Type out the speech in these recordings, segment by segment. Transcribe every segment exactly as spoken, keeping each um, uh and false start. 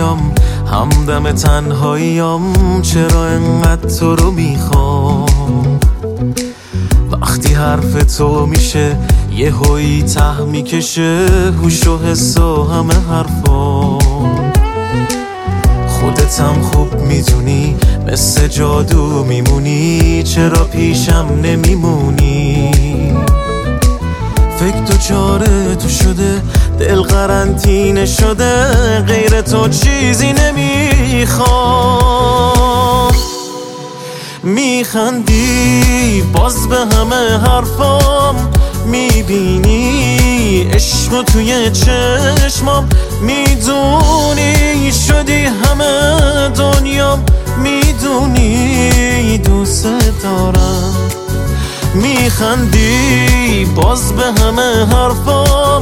بیام همدم تنهاییام، چرا انقدر تو رو میخوام؟ وقتی حرف تو میشه یه هوی ته میکشه، هوش و حس و همه حرفا. خودتم خوب میدونی مثل جادو میمونی، چرا پیشم نمیمونی؟ فکر تو چاره تو شده، دل قرنطینه شده، غیر تو چیزی نمیخوام. میخندی باز به همه حرفام، میبینی عشق توی چشمام، میدونی شدی همه دنیام، میدونی دوست دارم. میخندی باز به همه حرفام،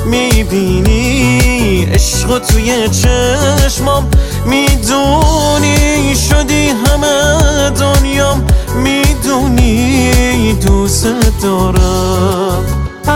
میبینی عشق توی چشمام، میدونی شدی همه دنیام، میدونی دوست دارم.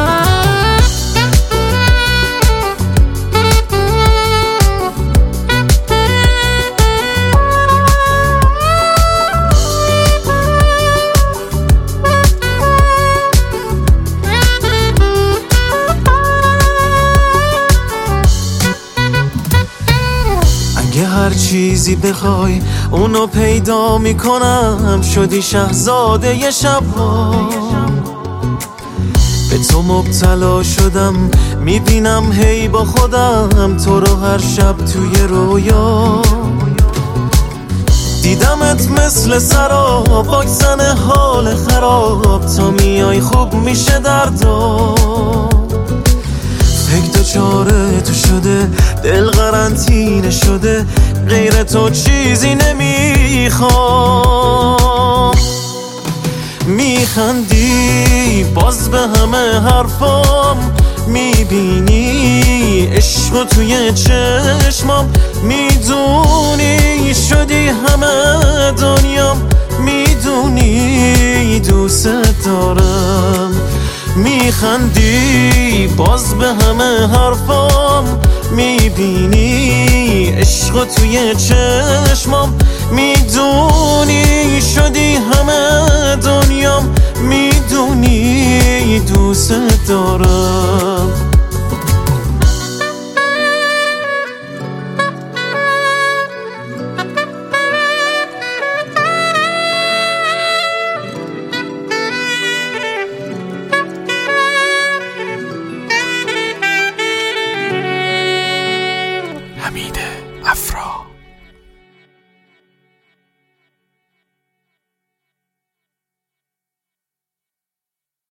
اگه هر چیزی بخوای اونو پیدا میکنم، شدی شهزاده ی شبها. به تو مبتلا شدم، میبینم هی با خودم تو رو هر شب توی رویا. دیدمت مثل سراب، واکسن حال خراب، تا میای خوب میشه دردا. فکر تو چاره تو شده، دل قرنطینه شده، غیر تو چیزی نمیخوام. میخندی باز به همه حرفام، میبینی عشق توی چشمام، میدونی شدی همه دنیام، میدونی دوست دارم. میخندی باز به همه حرفام، میبینی عشق توی چشمام، میدونی شدی همه دنیام، میدونی دوست دارم.